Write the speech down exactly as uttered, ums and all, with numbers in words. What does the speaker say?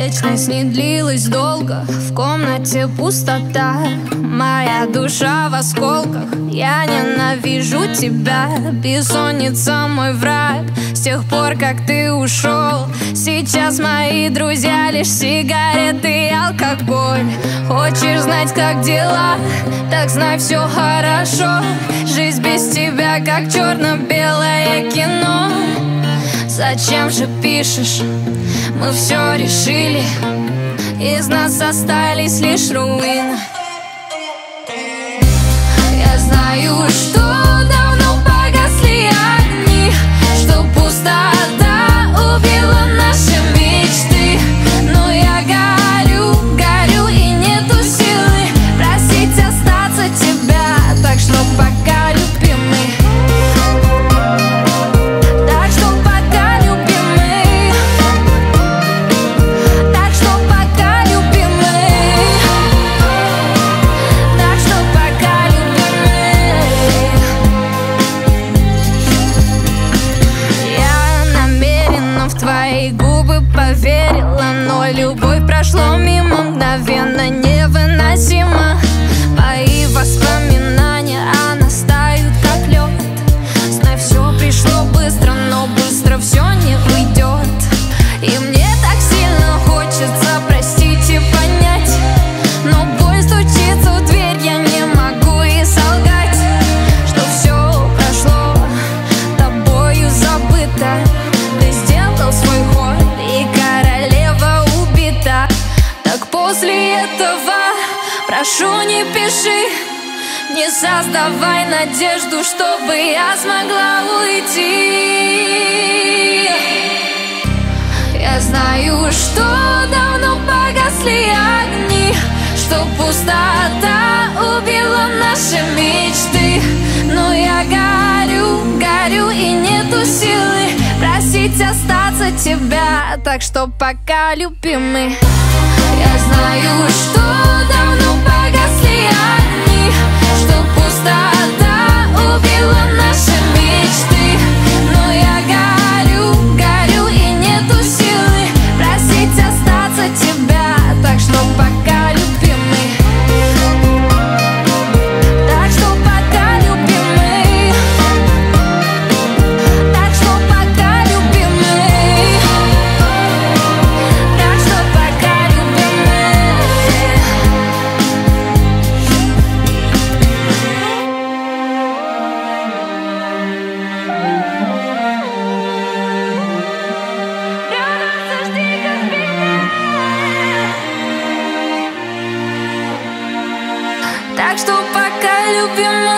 Вечность не длилась долго, в комнате пустота. Моя душа в осколках, я ненавижу тебя. Бессонница мой враг, с тех пор, как ты ушел. Сейчас мои друзья лишь сигареты и алкоголь. Хочешь знать, как дела? Так знай, все хорошо. Жизнь без тебя, как черно-белое кино. Зачем же пишешь? Мы все решили. Из нас остались лишь руины. Я знаю, что давно погасли огни, что пустота убила наши мечты. Но я горю, горю и нету силы просить остаться тебя. Так что пока, любимый. Так что пока, любимый. Так что пока, любимый. Так что пока, любимый. Я намеренно в твои губы поверила, но любовь прошла мимо, мгновенно, невыносимо. Мои воспоминания, а настают как лед. Знай, все пришло быстро, но быстро все не уйдет. И мне так сильно хочется простить и понять, но боль стучится в дверь, я не могу и солгать, что все прошло, тобою забыто. Ты сделал свой ход, и королева убита. Так после этого прошу, не пиши, не создавай надежду, чтобы я смогла уйти. Я знаю, что давно погасли огни, что пустота убила наши мечты. Но я горю, горю и нету силы просить остаться тебя. Так что пока, любимый. Я знаю, что давно погасли огни, что пустота убила наши мечты. Но я горю, горю и нету силы просить остаться тебя. Так что пока, любимый. Так что пока, любимый. Так что пока, любимый. Так что пока, любимый. Рядом зажди, как меня. Так что пока, любимый.